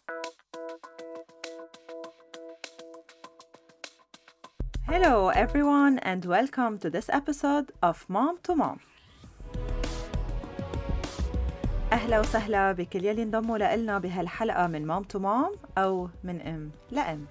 Hello everyone and welcome to this episode of Mom to Mom. أهلا وسهلا بكل يلي انضموا لنا بهالحلقة من Mom to Mom أو من أم لأم.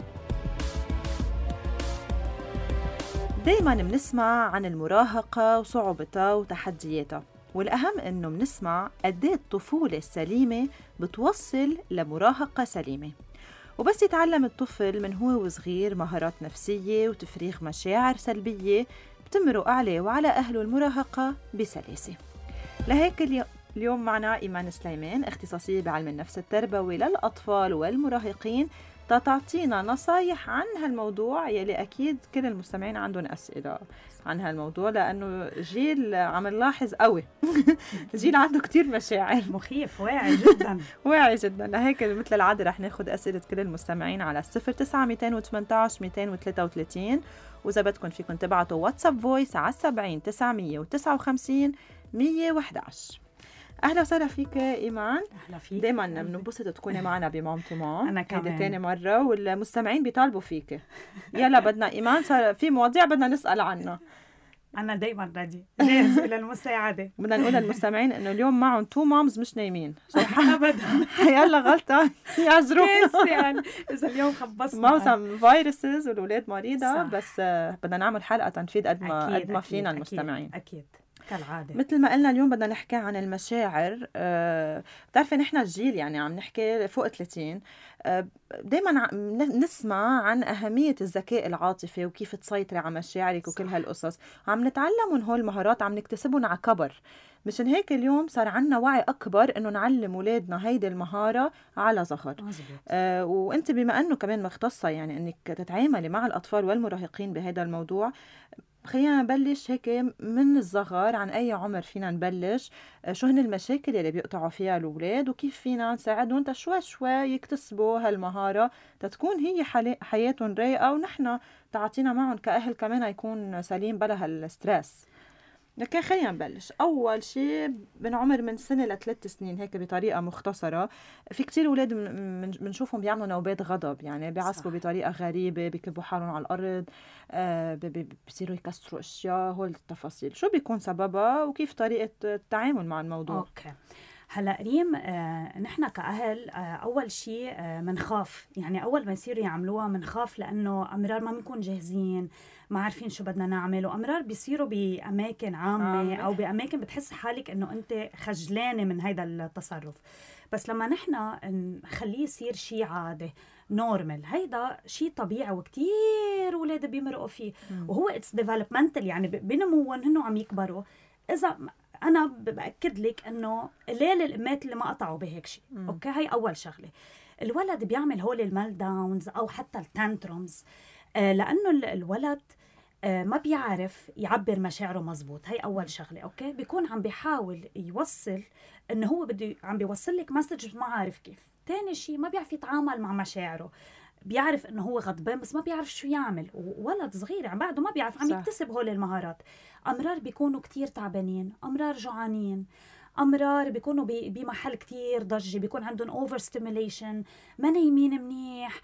دايماً بنسمع عن المراهقة وصعوبتها وتحدياتها، والأهم إنه بنسمع قديه الطفولة السليمة بتوصل لمراهقة سليمة. وبس يتعلم الطفل من هو وصغير مهارات نفسية وتفريغ مشاعر سلبية بتمرق عليه وعلى أهله المراهقة بسلاسة. لهيك اليوم معنا إيمان سليمان، اختصاصية بعلم النفس التربوي للأطفال والمراهقين، تعطينا نصايح عن هالموضوع يلي أكيد كل المستمعين عندهم أسئلة عن هالموضوع، لأنه جيل عم نلاحظ قوي جيل عنده كتير مشاعر، مخيف، واعي جدا واعي جدا. لهيك مثل العادة رح ناخد أسئلة كل المستمعين على 09-218-233، وإذا بدكم فيكم تبعتوا واتساب فويس على 70-959-111. أهلا وسهلا فيك إيمان. أهلا فيك. دايما بننبسط تكوني معنا بمام تو مام. أنا كمان. هيدي تاني مرة والمستمعين بيطالبوا فيك. يلا بدنا إيمان، صار في مواضيع بدنا نسأل عنها. أنا دايما راضي جاهز إلى المساعدة. بدنا نقول للمستمعين إنه اليوم معهم تو مامز مش نايمين. أبدا. يلا غلطة يعذرونا. يعني إذا اليوم خبصنا. موسم فيروسز والأولاد مريضة، صح. بس بدنا نعمل حلقة تنفيذ قد ما فينا المستمعين. أكيد كالعادة. مثل ما قلنا اليوم بدنا نحكي عن المشاعر. بتعرفي نحن الجيل يعني عم نحكي فوق 30، دايما نسمع عن أهمية الذكاء العاطفي وكيف تسيطري على مشاعرك وكل هالقصص. عم نتعلم من هول المهارات، عم نكتسبهم على كبر. مشان هيك اليوم صار عنا وعي أكبر إنه نعلم أولادنا هيدي المهارة على ظهر. وأنت بما أنه كمان مختصة يعني إنك تتعاملي مع الأطفال والمراهقين بهذا الموضوع، خلينا نبلش هيك من الصغر. عن أي عمر فينا نبلش؟ شو هن المشاكل اللي بيقطعوا فيها الأولاد، وكيف فينا نساعدهم شوي شوي يكتسبوا هالمهارة تتكون هي حياتهم رايقة، ونحن تعاطينا معهم كأهل كمان يكون سليم بلا هالستريس. لكن خلينا نبلش. أول شيء من عمر من سنة ل3 سنين، هيك بطريقة مختصرة. في كتير أولاد بنشوفهم بيعملوا نوبات غضب، يعني بيعصبوا بطريقة غريبة، بيكبوا حالهم على الأرض، بيصيروا يكسروا أشياء. هول التفاصيل شو بيكون سببها وكيف طريقة التعامل مع الموضوع؟ أوكي. هلا ريم، نحن كأهل أول شيء منخاف، يعني أول ما يصيروا يعملوها منخاف، لأنه أمرار ما بنكون جاهزين، ما عارفين شو بدنا نعمل، وأمرار بيصيروا بأماكن عامة أو بأماكن بتحس حالك أنه أنت خجلانة من هيدا التصرف. بس لما نحن نخليه يصير شيء عادي نورمال، هيدا شيء طبيعي وكتير أولاد بيمرقوا فيه، وهو it's developmental، يعني بنموهم هنو عم يكبروا. إذا أنا بأكد لك أنه قليل الأمات اللي ما قطعوا بهيك شيء. أوكي، هاي أول شغلة. الولد بيعمل هول الميل داونز أو حتى التانترومز لأنه الولد ما بيعرف يعبر مشاعره مزبوط. هاي أول شغلة. أوكي، بيكون عم بيحاول يوصل أنه هو عم بيوصل لك مسج، ما عارف كيف. تاني شيء، ما بيعرف يتعامل مع مشاعره. بيعرف انه هو غضبان بس ما بيعرف شو يعمل، وولد صغير عم بعده ما بيعرف، عم يكتسب هول المهارات. امرار بيكونوا كتير تعبانين، امرار جوعانين، امرار بيكونوا بمحل كتير ضجه، بيكون عندهم اوفر ستيميليشن، ما نايمين منيح،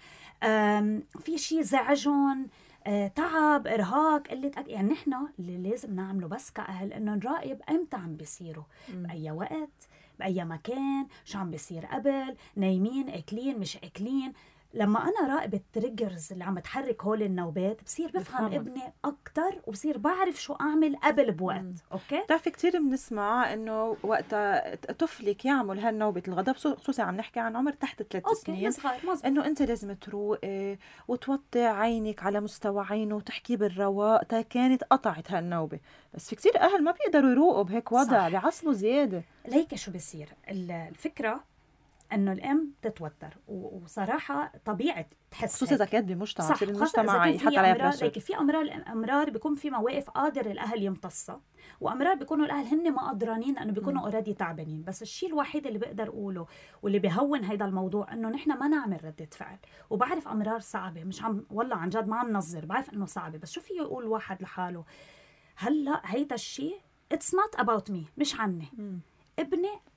في شيء زعجهم، تعب، ارهاق، قله يعني نحن اللي لازم نعمله بس كأهل انه نراقب امتى عم بيصيروا، باي وقت، باي مكان، شو عم بيصير قبل، نايمين، اكلين، مش اكلين. لما أنا راقب التريجرز اللي عم تحرك هول النوبات، بصير بفهم ابني أكتر، وبصير بعرف شو أعمل قبل بوقت. أوكي؟ تعرفي كتير بنسمع إنه وقت طفلك يعمل هالنوبة الغضب، خصوصا عم نحكي عن عمر تحت 3 سنين، إنه أنت لازم تروقي وتوطي عينك على مستوى عينه وتحكي بالرواق كانت قطعت هالنوبة. بس في كتير أهل ما بيقدروا يروقوا بهيك وضع، بيعصبوا زيادة. ليك شو بيصير؟ الفكرة انه الام تتوتر، وصراحه طبيعه تحس خصوصا اذا كانت بمجتمع، صح، المجتمع يحط عليها بريشر. في امرار بيكون في مواقف قادر الاهل يمتصها، وامرار بيكونوا الاهل هن ما قدرانين لانه بيكونوا اوريدي تعبانين. بس الشيء الوحيد اللي بقدر اقوله واللي بيهون هيدا الموضوع انه نحن ما نعمل ردة فعل. وبعرف امرار صعبه، مش عم والله عن جد ما عم نظر، بعرف انه صعبه، بس شو في يقول واحد لحاله هلا هيدا الشيء it's not about me، مش عني. ابني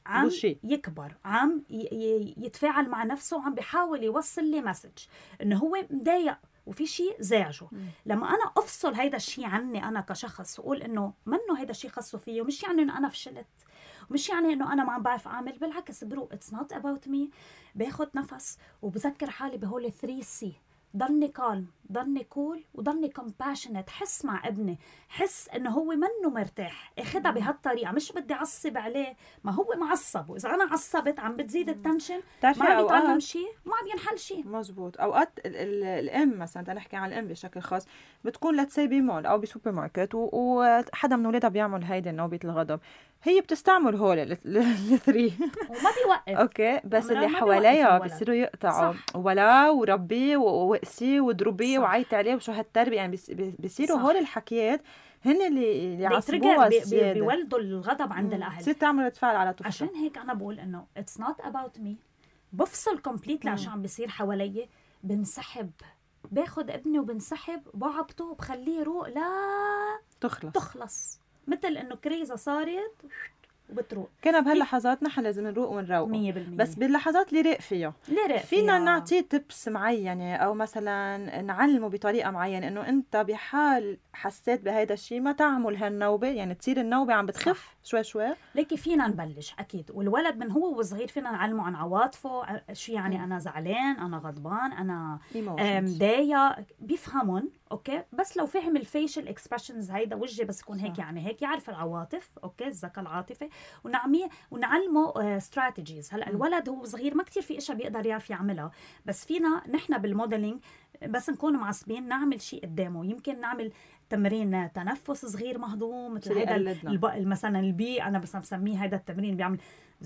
عم يكبر، عم يتفاعل مع نفسه، وعم بيحاول يوصل لي مسج انه هو مضايق وفي شيء زعجه. لما انا افصل هيدا الشيء عني انا كشخص واقول انه منه هيدا الشيء خاصه فيه، ومش يعني انه انا فشلت، ومش يعني انه انا ما عم بعرف اعمل، بالعكس برو اتس نوت اباوت مي. باخذ نفس وبذكر حالي بهول 3 سي: ضلني كالم، ضلني كول، وضلني كومباشنت. حس مع ابني، حس انه هو منه مرتاح، اخذها بهالطريقه، مش بدي اعصب عليه، ما هو معصب، واذا انا عصبت عم بتزيد التنشن، ما عم يتعلم شيء، ما عم ينحل شيء. مزبوط. اوقات الام مثلا، تنحكي عن الام بشكل خاص، بتكون لتسي بمول او بسوبر ماركت وحدا من اولادها بيعمل هيدي نوبه الغضب، هي بتستعمل هول الثري وما بيوقف. اوكي، بس اللي حواليها بيصيروا يقطعوا، ولا وربي وقسي وضربي وعيطي عليه وشو هالتربيه، يعني بيصيروا هول الحكيات هن اللي عصبوها زياده، بيولدوا الغضب عند الاهل، بتصير تعمل تفاعل على طفلها. عشان هيك انا بقول انه اتس نوت اباوت مي. بفصل كومبليتلي عشان عم بيصير حوالي، بنسحب، باخذ ابني وبنسحب وبعبطه وبخليه يروق لا تخلص. مثل انه كريزه صارت وبتروق. كنا بهاللحظات نحن لازم نروق ونروق 100%، بس باللحظات اللي راق فيها فينا نعطيه تبس معينه، او مثلا نعلمه بطريقه معينه انه انت بحال حسيت بهيدا الشيء ما تعمل هالنوبه، يعني تصير النوبه عم بتخف شوي شوي. ليكي فينا نبلش اكيد، والولد من هو وصغير فينا نعلمه عن عواطفه، شو يعني انا زعلان، انا غضبان، انا مضايق، بيفهمون. اوكي، بس لو فهم الفيشل اكسبريشنز، هيدا وجهي بس يكون هيك يعني هيك، يعرف العواطف، اوكي، الذكاء العاطفي، ونعلمه استراتيجيز. هلا الولد هو صغير ما كتير في اشياء بيقدر يعرف يعملها، بس فينا نحن بالموديلينج بس نكون معصبين نعمل شيء قدامه. يمكن نعمل تمرين تنفس صغير مهضوم، مثل هذا مثلا البي، انا بس بسميه هذا التمرين بيعمل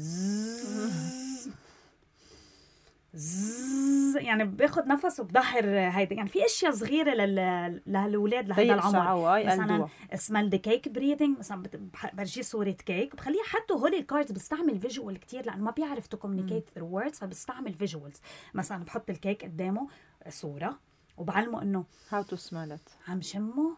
يعني باخذ نفس وبظهر هيدا. يعني في اشياء صغيره لهالولاد لهذا العمر، مثلا اسمها كيك بريثنج، مثلا برجي صوره كيك وبخليه حتى هول الكاردز بستعمل فيجوال كتير، لانه ما بيعرف تو كوميونيكيت ثرو ووردز، فبستعمل فيجوالز. مثلا بحط الكيك قدامه صوره وبعلمه انه هاو تو سميل ات، عم شمه،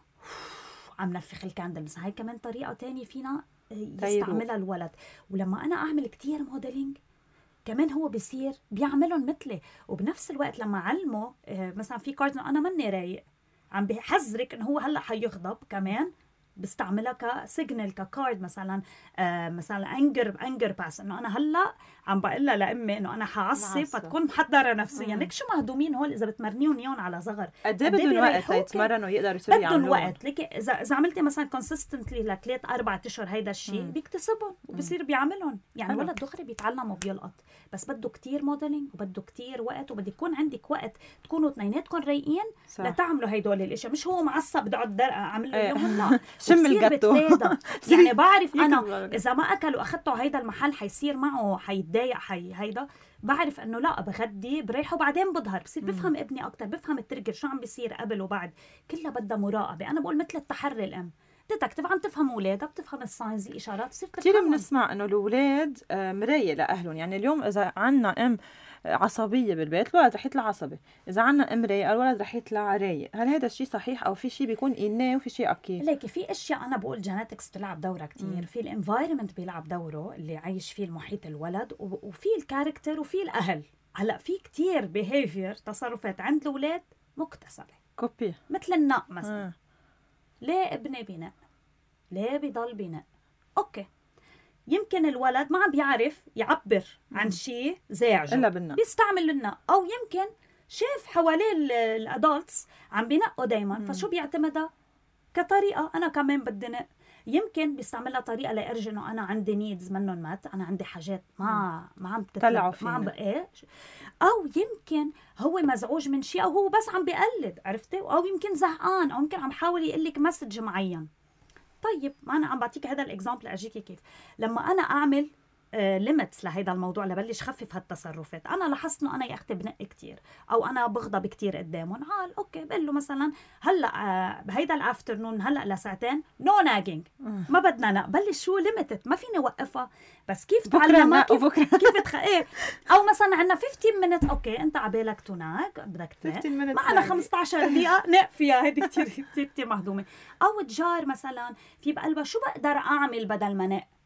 عم نفخ الكاندل. مثلا هاي كمان طريقه تانية فينا يستعملها الولد. ولما انا اعمل كتير موديلينج كمان هو بيصير بيعملهم مثلي. وبنفس الوقت لما علمه مثلا في كارد انا ماني رايق، عم بيحذرك انه هو هلا حيغضب، كمان بستعملها كسيجنال، ككارد مثلا. مثلا انجر باس، انه انا هلا عم بقول لها لامي انه انا حعصب، فتكون محضره نفسيا. يعني شو مهضومين هول اذا بتمرنيهم يون على صغر، قد ايه بدهم وقت يتمرنوا يقدروا يصيروا يعملوا وقت. ليكي اذا عملتي مثلا كونسيستنتلي ل3-4 اشهر هيدا الشيء بيكتسبهم وبصير بيعملهم. يعني الولد دغري بيتعلم وبيلقط، بس بده كتير موديلينج وبده كتير وقت، وبده يكون عندك وقت تكونوا اثنيناتكم رايقين لتعملوا هيدول الاشياء. مش هو معصب بده اقعد اعمل له اياهم، لا شم الجاتو يعني بعرف انا اذا ما اكل واخذته هيدا المحل حيصير معه حيتضايق، هيدا بعرف انه لا بغدي بريحه وبعدين بظهر. بصير بفهم ابني اكثر، بفهم التريجر شو عم بيصير قبل وبعد. كلها بدها مراقبه. انا بقول مثل التحري، الام تكتب عم تفهم اولادها، بتفهم الساينز، الاشارات، بتصير تفهم. كثير بنسمع انه الاولاد مرايه لاهلهم. يعني اليوم اذا عنا ام عصبيه بالبيت، الولد رح يطلع عصبي. اذا عنا ام رايقه، الولد رح يطلع رايق. هل هذا الشيء صحيح او في شيء بيكون اناه وفي شيء اكيد؟ ليكي في اشياء انا بقول جينيتكس بتلعب دورها كتير، في الانفايرمنت بيلعب دوره اللي عايش فيه المحيط الولد، وفي الكاركتر وفي الاهل. هلا في كتير بيهيفير، تصرفات عند الاولاد مكتسبه، كوبي، مثل النق مثلا. ليه ابني بينق؟ ليه بيضل بينق؟ اوكي، يمكن الولد ما عم بيعرف يعبر عن شيء زاعجه الا بالنق، بيستعمل النق، او يمكن شاف حواليه الادلتس عم بينقوا دايما، فشو بيعتمدها كطريقه انا كمان بدي نق. يمكن بيستعملها طريقه لارجي انه انا عندي نيدز منهم مات، انا عندي حاجات ما عم تطلع، ما عم او يمكن هو مزعوج من شيء، او هو بس عم بيقلد، عرفتي؟ او يمكن زهقان، او يمكن عم حاول يقول لك مسج معين. طيب ما انا عم بعطيك هذا الاكزامبل اجيكي كيف لما انا اعمل ليميتس لهيدا الموضوع لبلش خفف هالتصرفات. انا لاحظت انه انا يا اختي بنق كتير او انا بغضب كتير قدامهم، اوكي بقول له مثلا هلا بهيدا الافترنون هلا لساعتين نو ناجينج، ما بدنا نق. بلش شو ليميتد، ما فيني اوقفها، بس كيف تعلمها، كيف ايه. او مثلا عندنا 15 مينت، اوكي انت عبالك تناق بدك تنق، معنا 15 دقيقه نق فيها، هيدي كتير كتير مهضومه. او تجار مثلا في بقلبها شو بقدر اعمل بدل ما نق،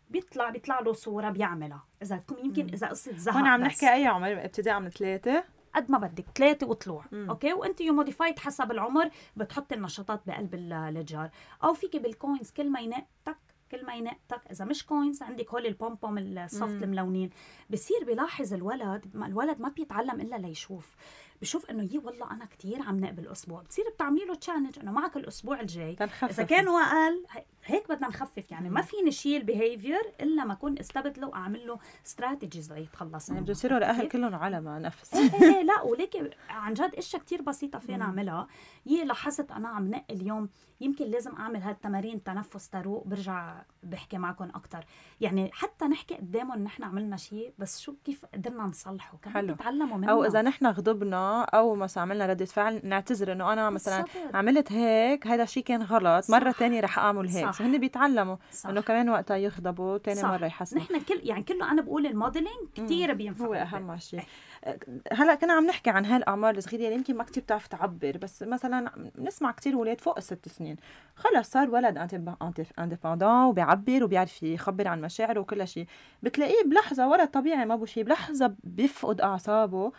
بيطلع له صورة بيعملها. إذا يمكن إذا قصة زهق. هون عم نحكي أي عمر، ابتداء من 3 قد ما بدك 3 وطلوع. اوكي، وانت يو موديفايد حسب العمر بتحط النشاطات بقلب الجار، او فيك بالكوينز كل ما ينقطك اذا مش كوينز عندك هول البومبوم الصفت الملونين. بصير بيلاحظ الولد ما بيتعلم الا ليشوف، بشوف انه والله انا كتير عم نقبل اسبوع، بتصير بتعملي له تشالنج انه معك الاسبوع الجاي اذا كان هو اقل هيك بدنا نخفف. يعني ما فيني شيل بيهيفير الا ما اكون استبدله واعمل له استراتيجيز ليتخلص منه. بده يصيروا الاهل كلهم على نفس ايه لا، ولكن عن جد اشياء كتير بسيطه فينا نعملها. لاحظت انا عم نقي اليوم يمكن لازم اعمل هالتمارين تنفس تروق، برجع بحكي معكم اكثر. يعني حتى نحكي قدامهم نحن عملنا شيء، بس شو كيف قدرنا نصلحه كمان يتعلموا منه. او اذا نحن غضبنا او مثلا عملنا ردة فعل نعتذر انه انا مثلا عملت هيك، هذا الشيء كان غلط، مرة تانية رح اعمل هيك. هن بيتعلموا انه كمان وقتها يغضبوا تاني مرة يحسنوا. نحن كله انا بقول الموديلينج كتير بينفع، هو اهم شيء. هلا كنا عم نحكي عن هالاعمار الصغيره اللي يمكن ما كتير بتعرف تعبر، بس مثلا بنسمع كتير اولاد فوق 6 سنين خلص صار ولد انديبندون وبيعبر وبيعرف يخبر عن مشاعره وكل شيء. بتلاقيه بلحظه ولد طبيعي ما بشي، بلحظه بيفقد اعصابه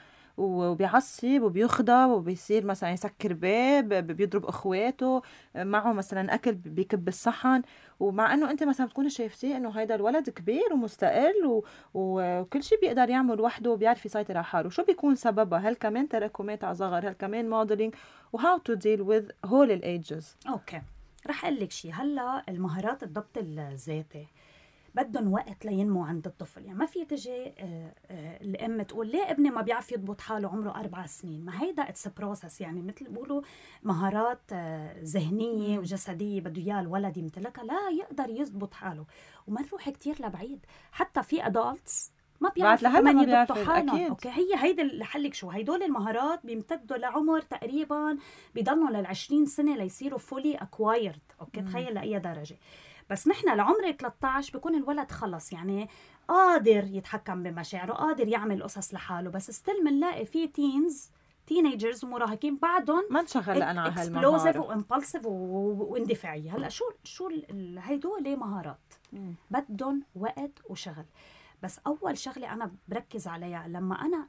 وبيعصب وبيغضب وبيصير مثلا يسكر باب، بيضرب اخواته معه، مثلا اكل بيكب الصحن. ومع انه انت مثلا بتكون شايفتيه انه هيدا الولد كبير ومستقل وكل شيء بيقدر يعمل وحده وبيعرف يسيطر على حاله. شو بيكون سببها؟ هل كمان تراكمات على صغر؟ هل كمان موديلينج؟ وهاو تو ديل وذ هول الايجز؟ اوكي، رح اقول لك شيء. هلا المهارات الضبط الذاتي بدهم وقت لينمو عند الطفل. يعني ما في تجي الام تقول ليه ابني ما بيعرف يضبط حاله عمره 4 سنين. ما هيدا اتس بروسس، يعني مثل بيقولوا مهارات ذهنيه وجسديه بده اياها الولد يمتلكها لا يقدر يضبط حاله. وما نروح كتير لبعيد، حتى في ادلتس ما بيعرفوا كمان يضبطوا حالهم. اوكي، هيدا اللي حلك شو هيدول المهارات بيمتدوا لعمر تقريبا بيضلوا لل20 سنه ليصيروا فولي اكوايرد. اوكي، تخيل لاي درجه. بس نحن لعمر 13 بيكون الولد خلص يعني قادر يتحكم بمشاعره، قادر يعمل قصص لحاله. بس ستيل منلاقي في تينيجرز ومراهقين بعدهم ما انشغل انا على هالمهارة، اكسبلوزيف وامبلسيف واندفاعية. هلا شو هيدول مهارات بدهم وقت وشغل. بس اول شغله انا بركز عليها لما انا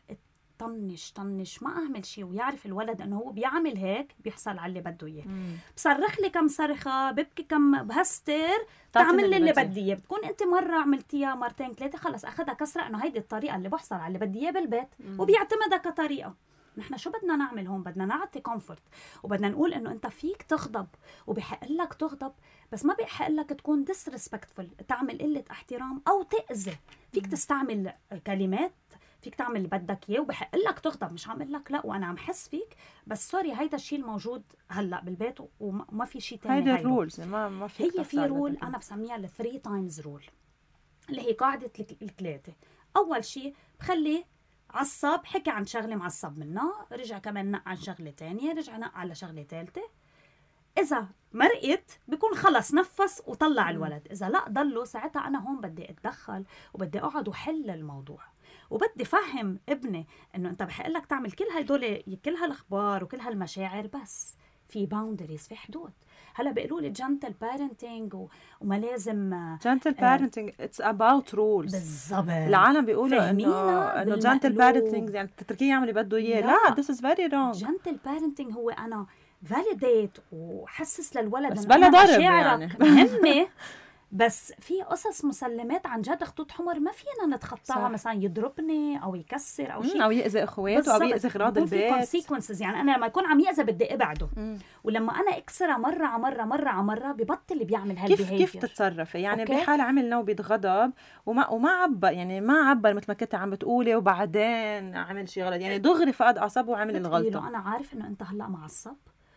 طنش ما اعمل شيء ويعرف الولد انه هو بيعمل هيك بيحصل على اللي بده اياه. بصرخ لي كم صرخه، ببكي كم بهستر، تعمل لي اللي بدي اياه. بتكون انت مره عملتيها مرتين 3 خلص اخذها كسره انه هيدي الطريقه اللي بحصل على اللي بدي اياه بالبيت وبيعتمدها كطريقه. نحن شو بدنا نعمل هون؟ بدنا نعطي كومفورت وبدنا نقول انه انت فيك تغضب وبحق لك تغضب، بس ما بحق لك تكون disrespectful، تعمل قله احترام او تاذي. فيك تستعمل كلمات، فيك تعمل اللي بدك اياه وبحق لك تغضب. مش عم اقول لك لا وانا عم حس فيك، بس سوري هيدا الشيء الموجود هلا بالبيت وما في شيء ثاني. هيدا الرولز ما في. هي في رول انا بسميها ال3 times رول، اللي هي قاعده ال3. اول شيء بخلي عصب، حكي عن شغله معصب منها، رجع كمان نق عن شغله ثانيه، رجع نق على شغله ثالثه. اذا مرقت بيكون خلص نفس وطلع الولد. اذا لا ضلوا، ساعتها انا هون بدي اتدخل وبدي اقعد وحل الموضوع وبدي فهم ابني انه انت بحق لك تعمل كل هالاخبار وكل هالمشاعر، بس في باوندريز، في حدود. هلا بيقولوا لي جنتل بارنتينج وما لازم جنتل بارنتينج اتس اباوت رولز. بالضبط. العالم بيقولوا انه جنتل بارنتينج يعني تتركيه يعمل اللي بده اياه. لا this is very wrong. جنتل بارنتينج هو انا فاليديت وحسس للولد بس بلا ضرب يعني مهمه. بس في قصص مسلمات عن جد خطوط حمر ما فينا نتخطاها. مثلا يضربني او يكسر او شيء او ياذي اخواته او ياذي اغراض البيت. كونسيكونسز. يعني انا لما يكون عم يأذى بدي ابعده. ولما انا اكسرها مره على مره ببطل بيعمل هالبيهيفير. كيف تتصرفي يعني بحال عمل نوبه غضب وما عبر، يعني ما عبر مثل ما كنت عم بتقولي وبعدين عمل شيء غلط، يعني دغري فقد اعصابه وعمل الغلطه. انا عارف انه انت هلا معصب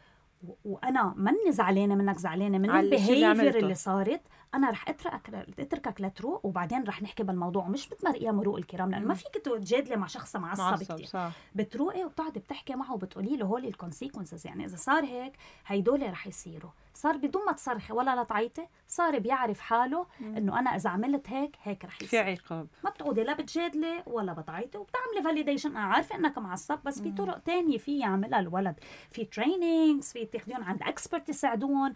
وانا مني زعلانه منك، زعلانه من البيهيفير اللي صارت. انا رح اتركك لتروق وبعدين رح نحكي بالموضوع، مش بتمرقيها مروق الكرام، لانه ما فيك تجادلي مع شخص معصب كتير. بتروقي وبتقعدي بتحكي معه وبتقولي له هول الكونسيكونسز. يعني اذا صار هيك هيدول رح يصيروا. صار بدون ما تصرخي ولا لا تعيطي، صار بيعرف حاله انه انا اذا عملت هيك رح يصير. في عقاب. ما بتقعدي لا بتجادلي ولا بتعيطي وبتعملي فاليديشن. انا عارفه انك معصب، بس في طرق تانية في يعملها الولد. في ترينينجز، في تاخذيهم عند اكسبرت يساعدون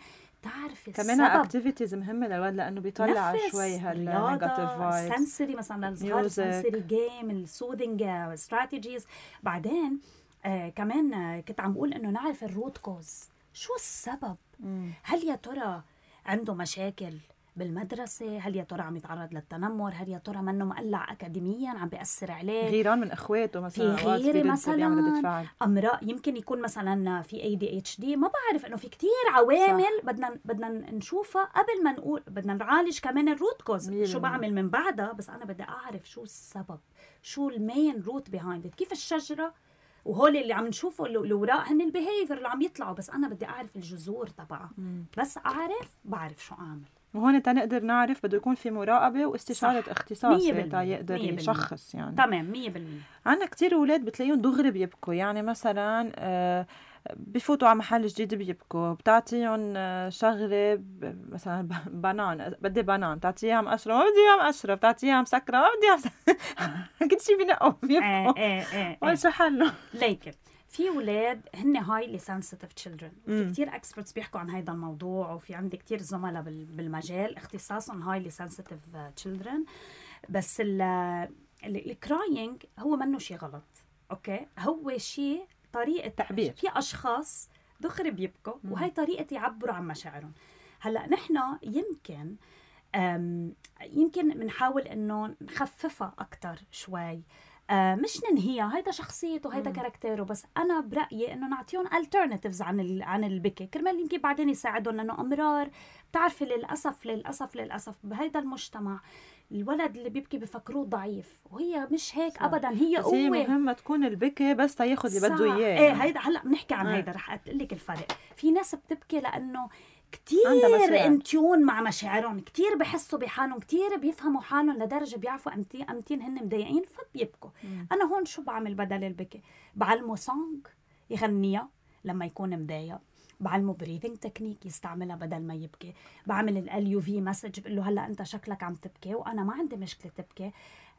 تعرفي كمان السبب. اكتيفيتيز مهمه للولد لانه بيطلع شوي هالنيجاتيف فايبس. سنسوري مثلا للصغار، سنسوري جيم، السوذنج استراتيجيز. بعدين كمان كنت عم بقول انه نعرف الروت كوز، شو السبب. هل يا ترى عنده مشاكل بالمدرسة؟ هل يا ترى عم يتعرض للتنمر؟ هل يا ترى منه مقلع أكاديميا عم بيأثر عليه؟ غيران من إخواته مثلا، في غيرة مثلا، أمراض يمكن يكون مثلا في ADHD. ما بعرف إنه في كتير عوامل بدنا نشوفها قبل ما نقول بدنا نعالج كمان الروت كوز. شو بعمل من بعدها؟ بس أنا بدي أعرف شو السبب، شو المين روت بيهايند. كيف الشجرة وهول اللي عم نشوفه الوراق هن البيهيفير اللي عم يطلعوا، بس أنا بدي أعرف الجذور تبعها. بس بعرف شو أعمل. وهون تنقدر نعرف بده يكون في مراقبة واستشارة اختصاصي تا يقدر يشخص يعني. تمام 100%. عنا كتير أولاد بتلاقيهم دغري بيبكوا، يعني مثلا بفوتوا على محل جديد بيبكوا، بتعطيهم شغلة مثلا بنان، بدي بنان، بتعطيها مقشرة ما بدي اياها مقشرة، بتعطيها مسكرة ما بدي اياها كل شيء بينقوا بيبكوا. شو حله؟ ليك في ولاد هن هايلي سنسيتيف تشيلدرن، وفي كتير اكسبرتس بيحكوا عن هذا الموضوع، وفي عندي كتير زملاء بالمجال اختصاصهم هايلي سنسيتيف تشيلدرن. بس الكراينج هو منه شيء غلط، اوكي، هو شيء طريقه تعبير. في اشخاص دغري بيبكوا وهي طريقه يعبروا عن مشاعرهم. هلا نحن يمكن بنحاول انه نخففها اكثر شوي، مش ننهيها، هيدا شخصيته هيدا كاركتيره، بس أنا برأيي إنه نعطيهم alternatives عن البكي، كرمال يمكن بعدين يساعدهم. لأنه أمرار بتعرفي للأسف بهيدا المجتمع الولد اللي بيبكي بفكروه ضعيف، وهي مش هيك أبدا، هي قوة. هي مهمة تكون البكي بس تاخد اللي بده إياه. إيه هيدا هلأ بنحكي عن هيدا، رح أقلك الفرق. في ناس بتبكي لأنه كتير انتيون مع مشاعرهم، كتير بحسوا بحالهم، كتير بيفهموا حالهم لدرجة بيعرفوا أمتين هن مضايقين فبيبكوا. أنا هون شو بعمل بدل البكي؟ بعلمه سونج يغنيها لما يكون مضايق، بعلمه بريذنج تكنيك يستعملها بدل ما يبكي، بعمل LUV مسج بقول له هلا أنت شكلك عم تبكي وأنا ما عندي مشكلة تبكي.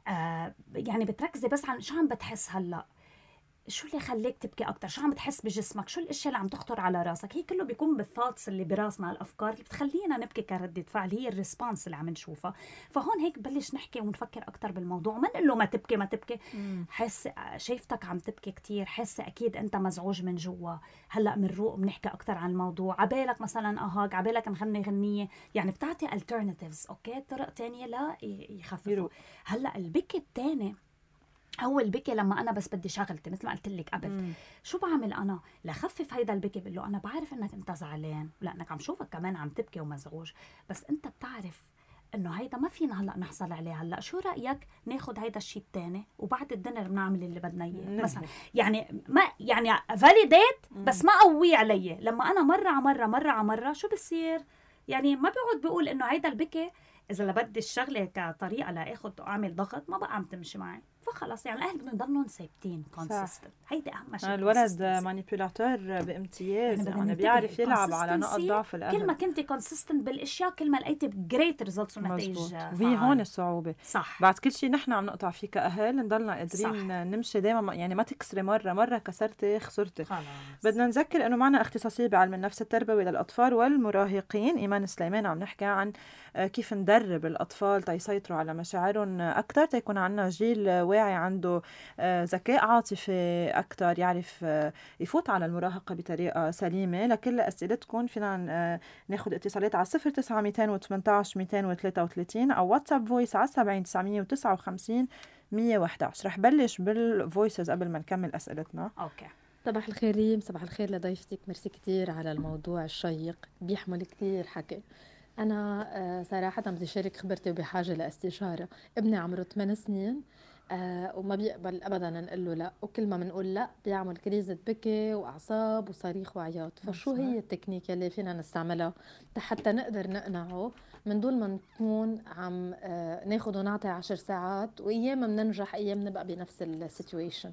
يعني بتركزي بس عن شو عم بتحس هلا، شو اللي خليك تبكي أكتر، شو عم بتحس بجسمك، شو الاشياء اللي عم تخطر على راسك. هي كله بيكون بالثوتس اللي براسنا، الافكار اللي بتخلينا نبكي كردة فعل، هي الريسبونس اللي عم نشوفها. فهون هيك بلش نحكي ونفكر اكتر بالموضوع، ما نقول له ما تبكي حس شايفتك عم تبكي كتير، حس اكيد انت مزعوج من جوا، هلا بنروق بنحكي اكتر عن الموضوع، عبالك مثلا اهاك، عبالك نغني غنيه، يعني بتعطي alternatives، اوكي، طرق تانية لا يخففوا. هلا البكي الثاني هو البكي لما انا بس بدي شغلتي مثل ما قلت لك قبل. شو بعمل انا لخفف هيدا البكي؟ بقول له انا بعرف انك انت زعلان لانك عم شوفك كمان عم تبكي ومزعوج، بس انت بتعرف انه هيدا ما فينا هلا نحصل عليه هلا، شو رايك ناخذ هيدا الشيء الثاني وبعد الدينر بنعمل اللي بدنا اياه مثلا. يعني ما يعني فاليديت بس ما قوي علي. لما انا مره على مره شو بصير؟ يعني ما بيقعد بيقول انه هيدا البكي اذا بدي الشغله كطريقه لاخذ اعمل ضغط ما بقى عم تمشي معي، فخلص يعني الاهل بدهم يضلوا ثابتين كونسيستنت. هيدا اهم شيء. الولد مانيبيولاتور بامتياز، يعني بيعرف يلعب على نقط ضعف الاهل. كل ما كنتي كونسيستنت بالاشياء كل ما لقيتي جريت ريزلتس ونتائج. وهي هون الصعوبه. صح. بعد كل شيء نحن عم نقطع فيه كاهل نضلنا قادرين نمشي دائما، يعني ما تكسري مره كسرتي خسرتي. خلاص. بدنا نذكر انه معنا اختصاصيه بعلم النفس التربوي للاطفال والمراهقين، ايمان سليمان، عم نحكي عن كيف ندرب الاطفال تيسيطروا على مشاعرهم اكثر، تيكون عندنا جيل واعي عنده ذكاء عاطفي اكثر، يعرف يفوت على المراهقه بطريقه سليمه. لكل اسئلتكم فينا ناخذ اتصالات على 09 218 233 او واتساب فويس على 70 959 111. رح بلش بالفويسز قبل ما نكمل اسئلتنا. اوكي. صباح الخير ريم، صباح الخير لضيفتك، ميرسي كتير على الموضوع الشيق بيحمل كتير حكي. أنا صراحة بدي شارك خبرتي وبحاجة لاستشارة. ابني عمره 8 سنين وما بيقبل أبدا نقول له لا، وكل ما بنقول لا بيعمل كريزة بكي وأعصاب وصريخ وعياط. فشو هي التكنيك اللي فينا نستعملها حتى نقدر نقنعه من دون ما نكون عم ناخد ونعطي 10 ساعات، وأيام بننجح أيام نبقى بنفس السيتويشن.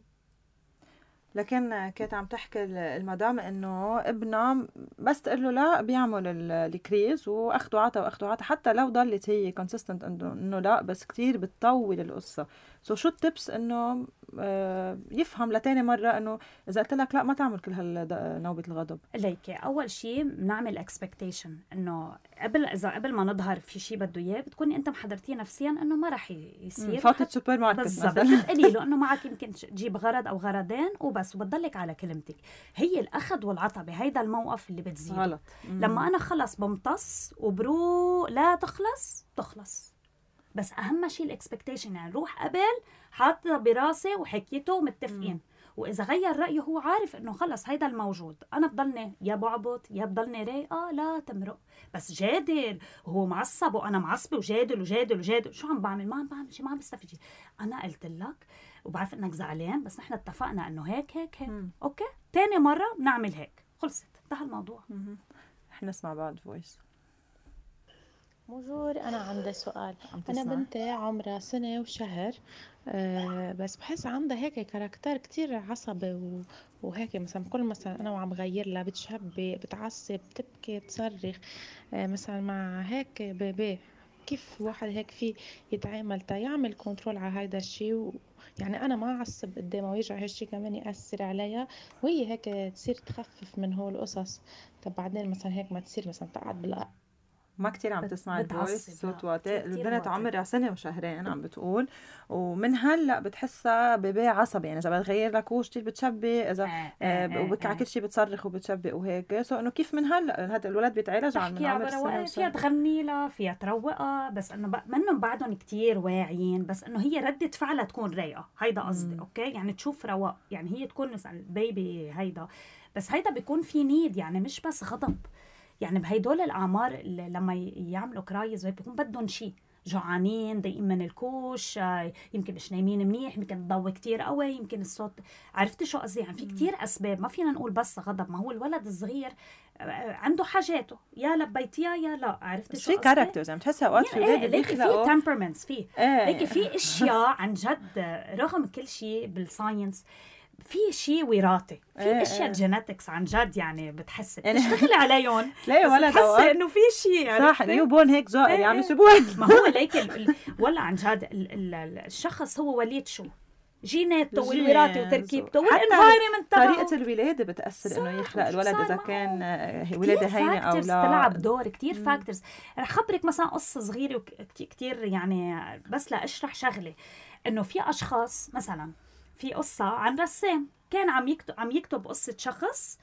لكن كانت عم تحكي المدام انه ابنها بس تقول له لا بيعمل الكريز واخده عطا حتى لو ضلت هي كونسيستنت انه لا، بس كتير بتطول القصه. شو التبس انه يفهم لتاني مرة انه اذا قلت لك لا ما تعمل كل نوبة الغضب. ليك اول شيء بنعمل اكسبكتيشن انه قبل ما نظهر في شيء بده اياه بتكوني انت محضرتيه نفسيا انه ما راح يصير. فاتت سوبر ماركت مثلا بتقولي له انه معك يمكن تجيب غرض او غرضين وبس وبتضلك على كلمتك. هي الاخذ والعطاء بهيدا الموقف اللي بتزيد غلط. لما انا خلص بمتص وبرو لا تخلص بس اهم شيء الاكسبكتيشن، يعني روح قبل حاطه براسي وحكيته ومتفقين. واذا غير رايه هو عارف انه خلص هيدا الموجود، انا بضلني يا بعبط يا بضلني رايقه لا تمرق. بس جادل وهو معصب وانا معصبه وجادل شو عم بعمل؟ ما عم بعمل شيء، ما عم بستفيد شيء. انا قلت لك وبعرف انك زعلان بس نحن اتفقنا انه هيك اوكي تاني مره بنعمل هيك، خلصت انتهى الموضوع. رح نسمع بعد فويس. بونجور، أنا عندي سؤال. أنا بنتي عمرها 1 سنة وشهر، بس بحس عندها هيك كاركتر كتير عصبي وهيك مثلا كل مثلا أنا وعم غير لها بتشبي بتعصب بتبكي تصرخ، مثلا مع هيك بيبي. كيف واحد هيك فيه يتعامل يعمل كنترول على هيدا الشيء يعني أنا ما أعصب قدامها ويرجع هالشي كمان يأثر عليها وهي هيك تصير تخفف من هو القصص. طب بعدين مثلا هيك ما تصير مثلا تقعد ما كتير عم تسمع الفويس صوت واطي. البنت عمرها 1 سنة وشهرين عم بتقول، ومن هلا بتحسها بيبي عصبي، يعني اذا بتغير لك وش كتير بتشبي، اذا وبكع كل شيء بتصرخ وبتشبي وهيك. سو انه كيف من هلا هذا الولد بيتعالج عن من عمر سنة فيها تغني لها فيها تروقها، بس انه منهم بعدهم كتير واعيين، بس انه هي ردة فعلها تكون رايقه. هيدا قصدي اوكي، يعني تشوف رواق، يعني هي تكون مثلا بيبي هيدا، بس هيدا بيكون في نيد، يعني مش بس غضب. يعني بهيدول الأعمار اللي لما يعملوا كرايز بيكون بدهم شيء، جوعانين ضايقين من الكوش، يمكن مش نايمين منيح، يمكن الضوء كتير قوي، يمكن الصوت. عرفتي شو قصدي؟ يعني في كتير أسباب، ما فينا نقول بس غضب. ما هو الولد الصغير عنده حاجاته، يا لبيتيها يا لا. عرفتي شو قصدي؟ في كاركترز عم تحسها اوقات في ولاد بيخلقوا في تمبرمنتس فيه هيك في اشياء عن جد رغم كل شيء بالساينس في شيء وراثي، في اشياء جينيتكس عن جد، يعني بتحس بتشتغلي عليهم تلاقي ولد تحسي انه في شيء صح نيو بورن هيك زائر عم يسيبوها. ما هو ليك ولا عن جد الشخص هو وليد شو جيناته والوراثه وتركيبته والانفايرمنت تبعه. طريقه الولاده بتاثر انه يخلق الولد اذا كان ولاده هينه او لا. تلعب دور كتير فاكتورز. رح خبرك مثلا قصه صغيره كتير يعني بس لاشرح شغله، انه في اشخاص مثلا في قصة عن رسام كان عم يكتب قصة شخص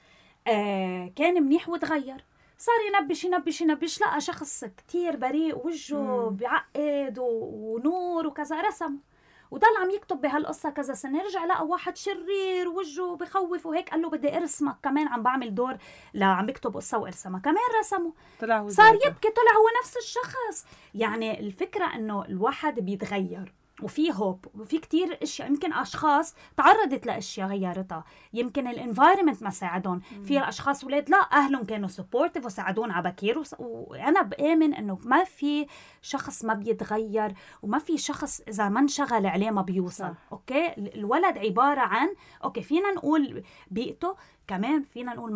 كان منيح وتغير، صار ينبش لقى شخص كتير بريء وجهه بيعقد ونور وكذا، رسم وضل عم يكتب بهالقصة كذا سنة. رجع لقى واحد شرير وجهه بخوف وهيك، قال له بدي ارسمك كمان، عم بعمل دور عم بكتب قصة وارسمها كمان. رسمه صار يبكي، طلع هو نفس الشخص. يعني الفكرة انه الواحد بيتغير وفي هوب وفي كتير اشياء. يمكن اشخاص تعرضت لاشياء غيرتها، يمكن الانفايرمنت ما ساعدهم. في الاشخاص ولاد لا اهلهم كانوا سبورتيف وساعدون على بكير وانا بآمن انه ما في شخص ما بيتغير، وما في شخص اذا ما انشغل عليه ما بيوصل. اوكي الولد عباره عن اوكي فينا نقول بيئته، كمان فينا نقول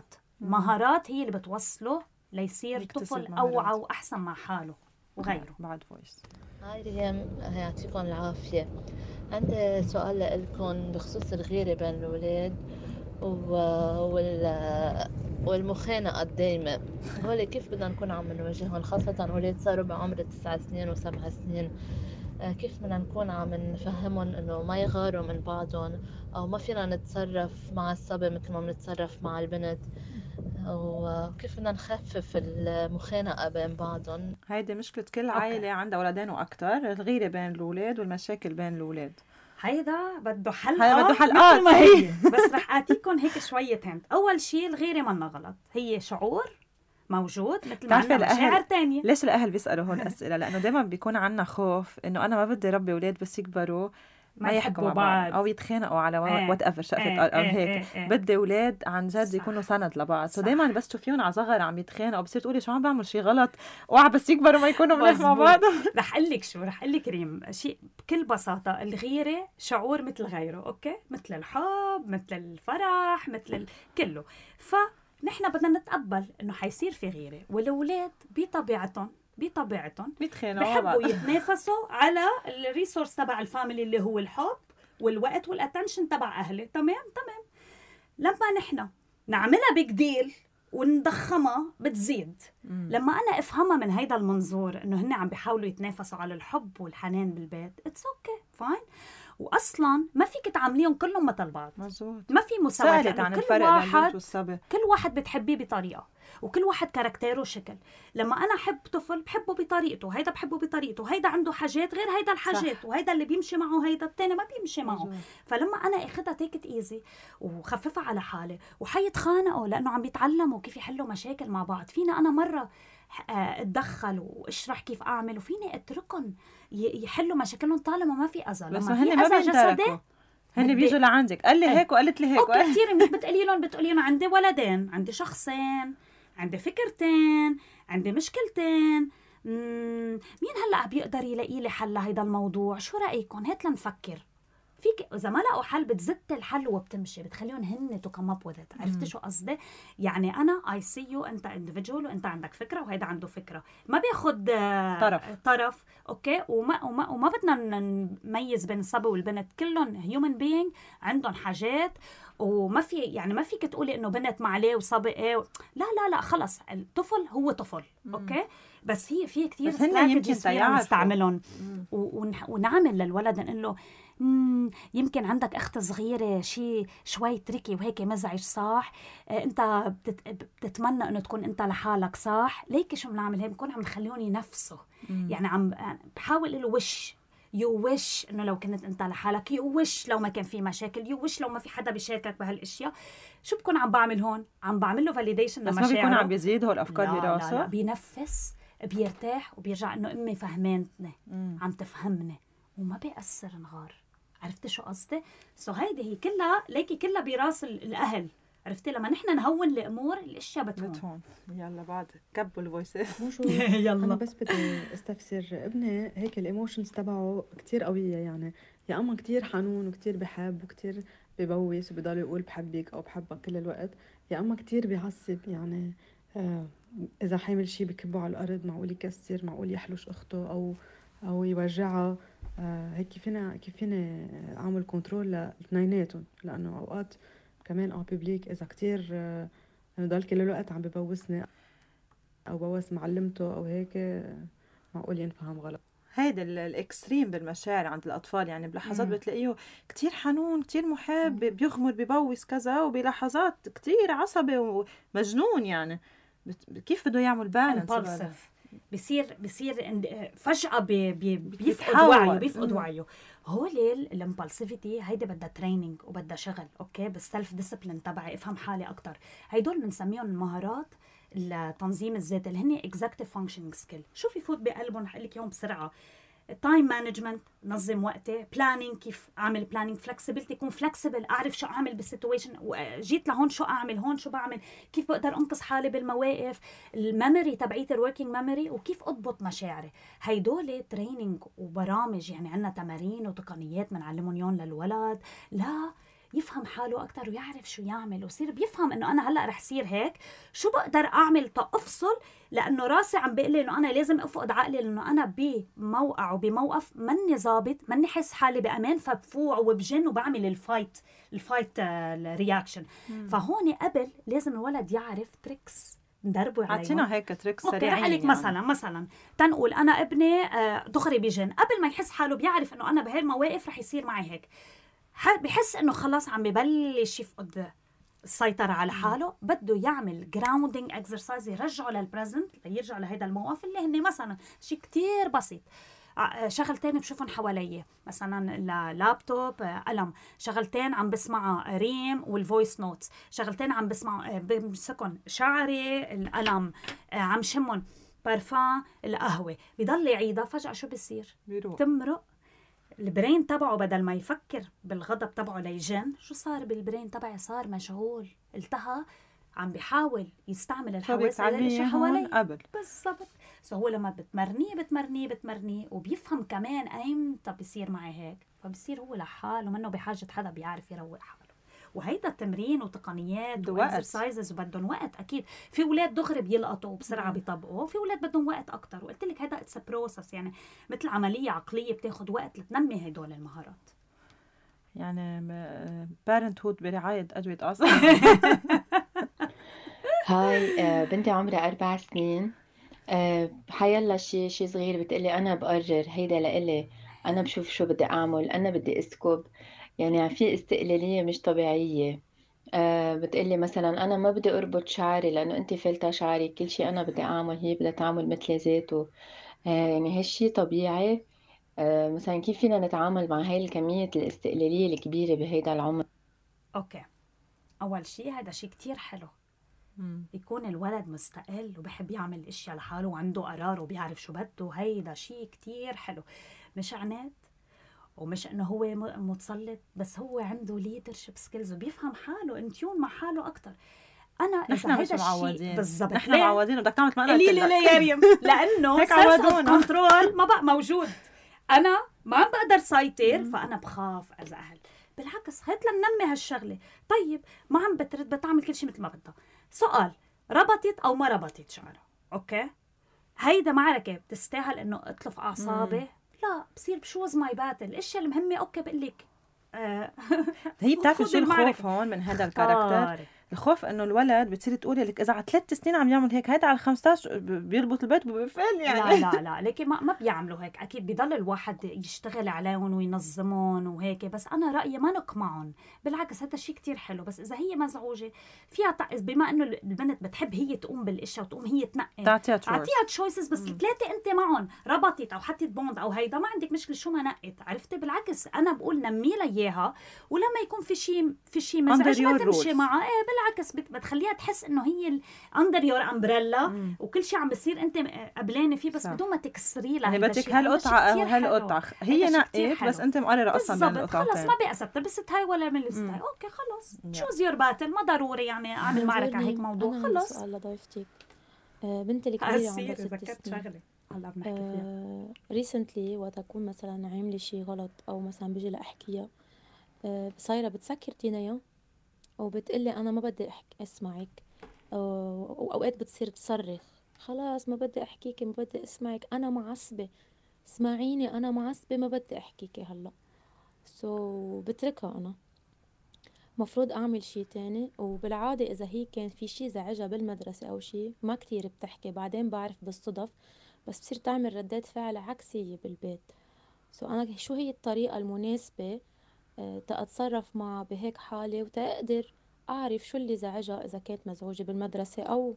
مهارات هي اللي بتوصله ليصير طفل اوعى واحسن مع حاله وغيره. بعد فويس. هاي ريم، يعطيكم العافية. عندي سؤال لكم بخصوص الغيرة بين الأولاد والمخانقة الدايمة. هول كيف بدنا نكون عم نواجههم، خاصة أولاد صاروا بعمر 9 سنين و7 سنين؟ كيف بدنا نكون عم نفهمهم إنه ما يغاروا من بعضهم، أو ما فينا نتصرف مع الصبي مثل ما بنتصرف مع البنت، وكيف بدنا نخفف المخانقة بين بعضهم؟ هيدي مشكلة كل عائلة عندها ولدين وأكتر، الغيرة بين الأولاد والمشاكل بين الأولاد. هيدا بده حلقات ما هي بس رح أعطيكم هيك شوية هنت. أول شيء الغيرة منا غلط، هي شعور موجود مثل ما عندنا مشاعر تانية. ليش الأهل بيسألوا هون أسئلة؟ لأنه دايما بيكون عنا خوف إنه أنا ما بدي ربي أولاد بس يكبروا ما يحكوا مع بعض او يتخانقوا على وات ايفر شقفت او هيك. بدي اولاد عن جد يكونوا سند لبعض. سو دايما بس تشوفيهم على صغر عم يتخانقوا بصير تقولي شو عم بعمل شيء غلط، اوعى بس يكبروا ما يكونوا منيح مع بعض. رح اقول لك ريم شيء بكل بساطه، الغيره شعور مثل غيره، اوكي، مثل الحب مثل الفرح مثل كله. فنحن بدنا نتقبل انه حيصير في غيره، والاولاد بطبيعتهم بيحبوا يتنافسوا على الريسورس تبع الفاميلي اللي هو الحب والوقت والاتنشن تبع اهلي. تمام. لما نحن نعملها بيج ديل ونضخمها بتزيد. لما انا افهمها من هيدا المنظور انه هن عم بيحاولوا يتنافسوا على الحب والحنان بالبيت، اتس اوكي فاين. واصلا ما فيك تعامليهم كلهم مثل بعض. مزبوط. ما في مساواة، سألت عن الفرق بين البنت والصبي. كل واحد بتحبيه بطريقه، وكل واحد كاركتيره شكل. لما انا احب طفل بحبه بطريقته، هيدا بحبه بطريقته، هيدا عنده حاجات غير هيدا الحاجات، صح. وهيدا اللي بيمشي معه هيدا التاني ما بيمشي معه. فلما انا اخدها تيكت ايزي وخففها على حالي، وحيتخانقوا لانه عم بيتعلموا كيف يحلوا مشاكل مع بعض. فينا انا مره اتدخل واشرح كيف اعمل، وفيني اتركهم يحلوا مشاكلهم طالما ما في اذى. بس هن ما بيندركوا، هن بيجوا لعندك قال لي هيك وقالت لي هيك. اوكي كثير منيح. بتقولي لهم عندي ولدين، عندي شخصين، عندي فكرتين، عندي مشكلتين، مين هلا بيقدر يلاقي لي حل لهيدا الموضوع؟ شو رايكم؟ هات لنفكر. فيك اذا ما لقوا حل بتزت الحل وبتمشي، بتخليهم هن تو كم اب وذ ات. عرفتي شو قصدي؟ يعني انا اي سي يو، انت انديفيدوال وانت عندك فكره وهيدا عنده فكره، ما بياخد طرف. اوكي. وما بدنا نميز بين الصبي والبنت، كلهم هيومن بينج عندهم حاجات. وما في يعني ما فيك تقولي انه بنت ما عليه وصبي ايه. لا خلص، الطفل هو طفل. اوكي. بس هي في كثير استراتيجيز فينا نستعملهم ونعمل للولد نقول له يمكن عندك اخت صغيره شوي تركي وهيك مزعج، صح؟ انت بتتمنى انه تكون انت لحالك، صح؟ ليك شو بنعمل هيك؟ بنكون عم نخليهم ينفسوا. يعني عم بحاول له وش يوش انه لو كنت انت لحالك، يوش لو ما كان في مشاكل، يوش لو ما في حدا بيشاركك بهالاشياء. شو بكون عم بعمل هون؟ عم بعمل له فاليديشن لمشاعره. بس ما بيكون عم بيزيد هول الافكار براسه. لا بينفس، بيرتاح، وبيرجع انه امي فهمانتني، عم تفهمني، وما بيأثر نغار. عرفتي شو قصدي؟ هيدي هي كلها ليكي كلها براس الاهل. عرفتي لما نحن نهون الامور الاشياء بتهون. يلا بعد كبوا الفويسات. يلا انا بس بدي استفسر ابني هيك الايموشنز تبعه كتير قويه، يعني يا اما كتير حنون وكتير بحب وكتير ببوس وبضل يقول بحبك او بحبك كل الوقت، يا اما كتير بيعصب. يعني اذا حامل شيء بكبه على الارض، معقول يكسر، معقول يحلش اخته او يوجعها. هيك كيف فيني اعمل كنترول لاثنيناتهم؟ لانه اوقات كمان ببليك اذا كتير ضل كل الوقت عم ببوسني او بوس معلمته او هيك، معقول ينفهم غلط. هيدا الاكستريم بالمشاعر عند الاطفال، يعني بلحظات بتلاقيه كتير حنون، كتير محب، بيغمر، بيبوس كذا، وبلحظات كتير عصبي ومجنون. يعني كيف بده يعمل بالانس؟ بيصير فجأة بيفقد وعيه. هو الامبالسيفيتي هيدا بدها تريننج وبدها شغل. اوكي. بالسلف ديسيبلين تبعي افهم حالي اكتر. هيدول بنسميهم المهارات التنظيم الذاتي اللي هن executive functioning skill. شو في فوت بقلبهم؟ رح لك يوم بسرعه. تايم مانجمنت، نظم وقتي. بلانينج، كيف اعمل بلانينج. فلكسبيلتي، كون فلكسبل، اعرف شو اعمل بالسيتويشن، جيت لهون شو اعمل، هون شو بعمل، كيف بقدر انقذ حالي بالمواقف. الميموري تبعيتي، الوركينج ميموري، وكيف اضبط مشاعري. هيدول تريننج وبرامج، يعني عندنا تمارين وتقنيات بنعلمهم يوم للولد لا يفهم حاله أكتر ويعرف شو يعمل، ويصير بيفهم إنه أنا هلأ رح صير هيك، شو بقدر أعمل تأفصل، لأنه راسي عم بيقلي إنه أنا لازم أفقد عقلي، لأنه أنا بموقع وبموقف مني ظابط، مني حس حالي بأمان، فبفوع وبجن وبعمل الفايت رياكشن. فهون قبل لازم الولد يعرف تريكس ندربوا عليهم. عطينا هيك تريكس سريعين. يعني مثلا تنقول أنا ابني دغري بجن، قبل ما يحس حاله بيعرف إنه أنا بهالمواقف رح يصير معي هيك، بحس انه خلاص عم ببلش يفقد السيطرة على حاله، بده يعمل جراوندينج اكسرسايز يرجعه للبريزنت، يرجع لهيدا الموقف اللي هن مثلا شيء كتير بسيط. شغلتين بشوفهم حوالي، مثلا اللابتوب، قلم، شغلتين عم بسمعها ريم والفويس نوتس، شغلتين عم بسمع بمسكن شعري، القلم، عم شمون بارفان، القهوة، بيضل يعيدها. فجأة شو بيصير؟ تمرق البرين تبعه، بدل ما يفكر بالغضب تبعه ليجن، شو صار بالبرين تبعي؟ صار مشغول، التهى، عم بيحاول يستعمل الحواس اللي حواليه قبل. بالضبط. هو لما بتمرنيه وبيفهم كمان ايمتى بيصير معي هيك، فبصير هو لحاله منه بحاجة حدا بيعرف يروق حاله. وهيدا التمرين وتقنيات واكسرسايزز وبدهم وقت. اكيد في اولاد دغري بيلقطوا بسرعه بيطبقوا، في اولاد بدهم وقت اكتر. وقلت لك هيدا اتس بروسس، يعني مثل عمليه عقليه بتاخد وقت لتنمي هدول المهارات. يعني parenthood برعاية أدوية أعصاب. هاي بنتي عمرها 4 سنين. حيلا شي صغير بتقلي أنا بقرر هيدا لإلي، أنا بشوف شو بدي أعمل، أنا بدي أسكب. يعني في استقلالية مش طبيعية. بتقلي مثلا أنا ما بدي أربط شعري لأنه أنت فلتة شعري، كل شي أنا بدي أعمل هي بدها تعمل مثل ذاته. يعني هالشي طبيعي. مثلا كيف فينا نتعامل مع هاي الكمية الاستقلالية الكبيرة بهيدا العمر؟ اوكي، اول شيء هذا شيء كتير حلو، يكون الولد مستقل وبحب يعمل الاشياء لحاله وعنده قرار وبيعرف شو بده. هيدا شيء كتير حلو، مش عناد ومش انه هو متسلط، بس هو عنده leadership skills وبيفهم حاله، انتيون مع حاله اكتر. انا نحن اذا مش هذا الشيء معودين بالضبط، نحن معودين بدك تعمل معنا ليه يا ريم؟ لانه سنس كنترول ما بقى موجود، انا ما عم بقدر سيطر، فانا بخاف اذا اهل. بالعكس هات لننمي هالشغله. طيب ما عم بترد، بتعمل كل شيء مثل ما بدها. سؤال، ربطت او ما ربطت شعرها، اوكي، هيدا معركه بتستاهل انه اطلف اعصابي؟ لا، بصير بشوز ماي باتل. الاشياء المهمه اوكي بقول لك هي بتعرفي شو الخوف هون من هذا الكاركتر؟ الخوف انه الولد بتصير تقولي لك اذا على 3 سنين عم يعمل هيك، هيدا على 15 بيربط البيت وبيفل يعني. لا لكن ما بيعملوا هيك، اكيد بيضل الواحد يشتغل عليهم وينظمهم وهيك، بس انا رايي ما نقمعهم، بالعكس هذا شيء كتير حلو. بس اذا هي مزعوجه فيها بما انه البنت بتحب هي تقوم بالاشياء وتقوم هي تنقي، اعطيها تشويسز، بس الثلاثه انت معهم ربطت او حطيت بوند او هيدا ما عندك مشكله شو ما نقت، عرفتي؟ بالعكس انا بقول نمي لها اياها، ولما يكون في شيء مزعج ما تمشي معها، بالعكس بتخليها تحس انه هي اندر يور امبريلا وكل شيء عم بصير انت قبلانه فيه، بس بدون ما تكسري لها. يعني بدك هالقطعه او هالقطعه، هي نقيت بس انت مقرره اصلا بين القطعتين. خلص ما بيأثر تلبست هاي ولا من الستاي، اوكي خلص شوز يور باتل، ما ضروري يعني اعمل معركه هيك موضوع. خلص. سؤال لضيفتك، بنتي الكبيره عمرها 6 سنين. هلا بنحكي فيها. ريسنتلي وقت اكون مثلا عامله شيء غلط او مثلا بيجي لاحكيها، صايره بتسكر تينيا وبتقلي انا ما بدي اسمعك، واوقات بتصير تصرخ خلاص ما بدي احكيكي، ما بدي اسمعك، انا معصبه، اسمعيني انا معصبه ما بدي احكيكي هلا. بتركها انا، مفروض اعمل شيء تاني. وبالعاده اذا هي كان في شيء زعجها بالمدرسه او شيء ما كتير بتحكي، بعدين بعرف بالصدف، بس بصير تعمل ردات فعل عكسيه بالبيت. انا شو هي الطريقه المناسبه تتصرف معها بهيك حاله وتقدر أعرف شو اللي زعجها إذا كانت مزعوجة بالمدرسة أو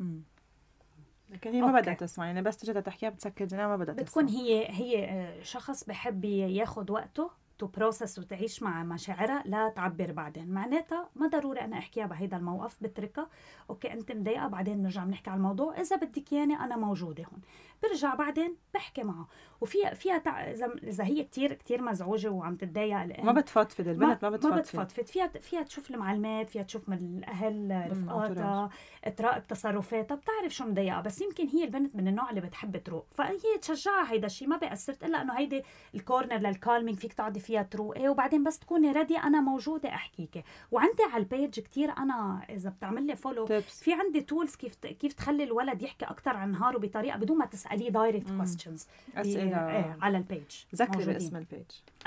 لكن هي ما بدها تسمع، يعني بس تجي تحكيها بتسكر جناها ما بدها تسمع. بتكون هي شخص بحب ياخد وقته تو بروسس وتعيش مع مشاعرها لا تعبر بعدين. معناتها ما ضروري انا احكيها بهيدا الموقف، بتركها اوكي انت مضايقه، بعدين نرجع بنحكي على الموضوع، اذا بدك ياني انا موجوده هون، برجع بعدين بحكي معه. وفيها اذا هي كتير مزعوجه وعم تتضايق ما بتفضفض البنت، ما بتفضفض، فيها تشوف المعلمات، فيها تشوف من الاهل رفقاتها، تراقب تصرفاتها، بتعرف شو مضايقها. بس يمكن هي البنت من النوع اللي بتحب تروق، فهي تشجعها هيدا الشيء، ما بيأثر الا انه هيدي الكورنر للكالمينج فيك تقعدي فيها تروقي، وبعدين بس تكوني ريدي انا موجوده احكيكي. وعندي على البيج كتير، انا اذا بتعمل لي فولو في عندي تولز كيف تخلي الولد يحكي اكثر عن نهاره بطريقه بدون ما تساليه دايركت كويستشنز، اسئله على البيج. ذكري اسم البيج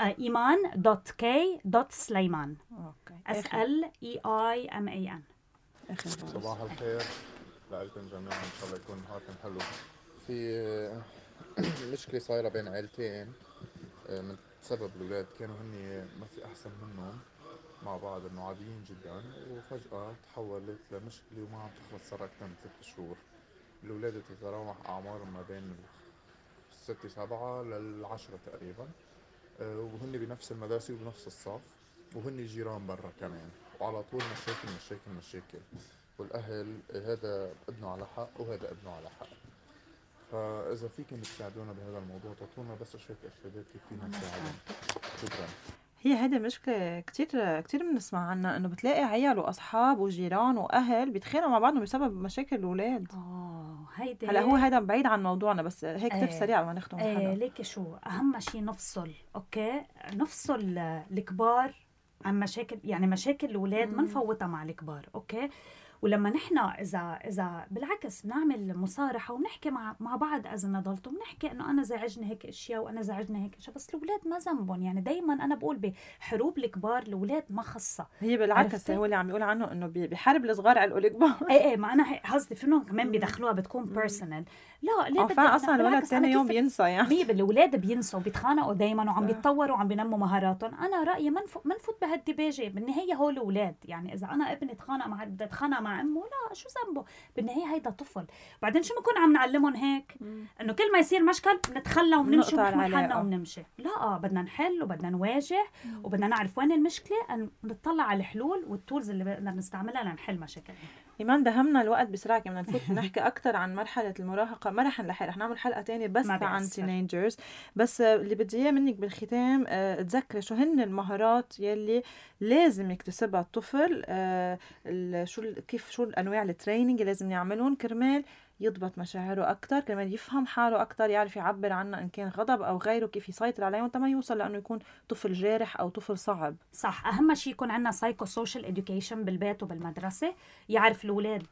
ايمان.k.سليمان. اوكي، SLEIMAN. صباح الخير لكم جميعا، ان شاء الله يكون نهاركم حلو. في مشكله صايره بين عائلتين من سبب الأولاد، كانوا هني ما في أحسن منهم مع بعض، إنه عاديين جدا، وفجأة تحولت لمشكلة وما عم تخلص، صار أكثر من 6 شهور. الأولاد تتراوح أعمارهم ما بين 6-7 ل10 تقريبا، وهن بنفس المدرسة وبنفس الصف، وهن جيران برا كمان، وعلى طول مشاكل. والأهل هذا ابنه على حق وهذا ابنه على حق. فإذا فيكم تساعدونا بهذا الموضوع، تعطونا بس شوية إرشادات كيف فينا نساعدهم. شكرا. هي هذه مشكلة كتير بنسمع عنها، إنه بتلاقي عيال وأصحاب وجيران وأهل بيتخانقوا مع بعضهم بسبب مشاكل الأولاد. هيدا هلا هو هذا بعيد عن موضوعنا، بس هيك كتير سريع ما نختم حدا. ليك شو أهم شيء نفصل، أوكي، نفصل الكبار عن مشاكل، يعني مشاكل الأولاد ما نفوتها مع الكبار، أوكي. ولما نحن اذا بالعكس بنعمل مصارحه وبنحكي مع بعض از ندلت وبنحكي انه انا زعجني هيك اشياء وانا زعجني هيك اشياء، بس الاولاد ما ذنبهم. يعني دائما انا بقول بحروب الكبار الاولاد ما خصها، هي بالعكس هو اللي عم يقول عنه انه بحارب الصغار على الكبار. ايه ما انا قصدي فيهم كمان بيدخلوها بتكون بيرسونال. لا ليه اصلا الولد ثاني يوم بينسى يعني الاولاد بينسوا وبيتخانقوا دائما وعم بيتطوروا وعم بينموا مهاراتهم. انا رايي ما نفوت بهالدباجه. بالنهايه هول الاولاد، يعني اذا انا ابني اتخانق مع امه، لا شو ذنبه؟ بالنهايه هيدا طفل. بعدين شو بنكون عم نعلمهم هيك انه كل ما يصير مشكل بنتخلى وبنمشي ونحن حالنا وبنمشي؟ لا، بدنا نحل وبدنا نواجه وبدنا نعرف وين المشكله، نطلع على الحلول والتولز اللي بدنا نستعملها لنحل مشاكلنا. إيمان دهمنا الوقت بسرعة، بدنا نفوت نحكي أكتر عن مرحلة المراهقة. ما رح نلحق، رح نعمل حلقة تانية بس عن تينيجرز. بس اللي بدي إياه منك بالختام تذكري شو هن المهارات يلي لازم يكتسبها الطفل، شو الأنواع التريننج اللي لازم يعملون كرمال يضبط مشاعره أكتر، كرمال يفهم حاله أكتر، يعرف يعبر عنها إن كان غضب أو غيره، كيف يسيطر عليه وانت ما يوصل لأنه يكون طفل جارح أو طفل صعب. صح. أهم شيء يكون عندنا سايكو سوشيال إديوكيشن بالبيت وبالمدرسة، يعرف الأولاد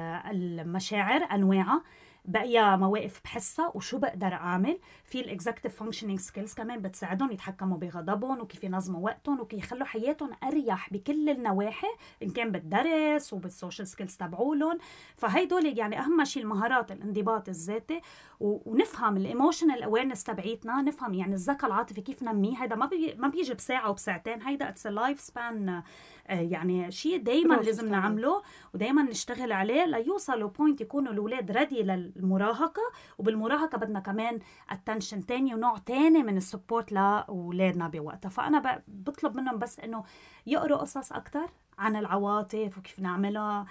المشاعر أنواعها، بقى مواقف بحسها وشو بقدر أعمل. في الإكزكتيف فانكشنينج سكيلز كمان بتساعدهم يتحكموا بغضبهم وكيف ينظموا وقتهم وكيف يخلوا حياتهم أريح بكل النواحي، إن كان بالدرس وبالسوشيال سكيلز تبعولهم. فهيدول يعني أهم شيء المهارات، الانضباط الذاتي، ونفهم الإيموشنال أويرنس تبعيتنا، نفهم يعني الذكاء العاطفي كيف نميه. هيدا ما بيجي بساعة وبساعتين، هيدا اتس لايف سبان، يعني شيء دايما لازم نعمله ودايما نشتغل عليه ليوصلوا بوينت يكونوا الأولاد ردي للمراهقة. وبالمراهقة بدنا كمان attention تاني ونوع تاني من السبورت لأولادنا بوقتها. فأنا بطلب منهم بس إنه يقروا قصص أكتر عن العواطف وكيف نعملها.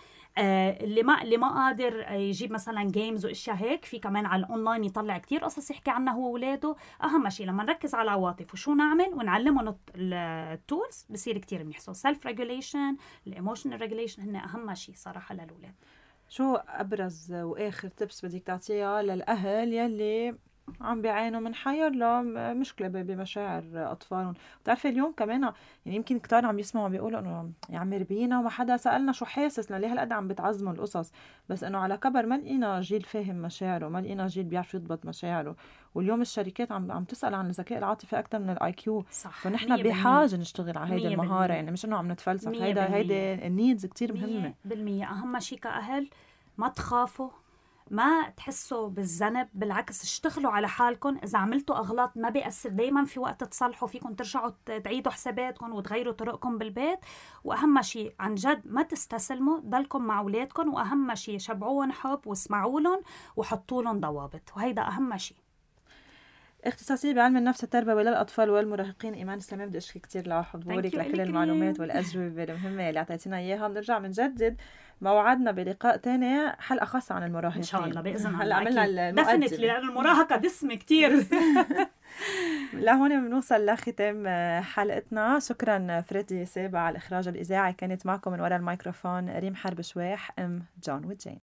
اللي ما قادر يجيب مثلا جيمز واشياء هيك، في كمان على الاونلاين يطلع كتير قصص يحكي عنها هو وولاده. اهم شيء لما نركز على العواطف وشو نعمل ونعلمهم التولز بصير كتير منيح. سيلف ريجوليشن، الايموشنال ريجوليشن هن اهم شيء صراحه للاولاد. شو ابرز واخر تبس بدك تعطيها للاهل يلي عم بيعانوا من حير مشكلة بمشاعر أطفالهم؟ بتعرفي اليوم كمان يعني يمكن كتار عم يسمعوا بيقولوا إنه يا عم ربينا وما حدا سألنا شو حاسس، ليه هالقد عم بتعزموا القصص. بس إنه على كبر ما لقينا جيل فاهم مشاعره، ما لقينا جيل بيعرف يضبط مشاعره. واليوم الشركات عم تسأل عن الذكاء العاطفي أكتر من الآي كيو. فنحن بحاجة نشتغل على هيدا المهارة، يعني مش إنه عم نتفلسف، هيدا النيدز كتير مهمة. 100%. أهم شيء كأهل ما تخافوا، ما تحسوا بالذنب، بالعكس اشتغلوا على حالكم. إذا عملتوا أغلاط ما بيأثر، دايما في وقت تصلحوا، فيكم ترجعوا تعيدوا حساباتكم وتغيروا طرقكم بالبيت. وأهم شيء عن جد ما تستسلموا، ضلكم مع أولادكم، وأهم شيء شبعوهم حب واسمعوا لهم وحطوا لهم ضوابط، وهيدا أهم شيء. اختصاصية بعلم النفس التربوي للأطفال والمراهقين إيمان السلامة، بدي أشكرك كتير لحضورك، لكل المعلومات والأجوبة المهمة اللي أعطيتينا إياها. بنرجع بنجدد موعدنا بلقاء تاني، حلقة خاصة عن المراهقين إن شاء الله بإذن الله. هلا عملنا المقدمة لأن المراهقة دسمة كتير. لهون بنوصل لختام حلقتنا. شكرا فريدي سابع على الإخراج الإذاعي. كانت معكم من وراء الميكروفون ريم حرب شواح، جون وجين.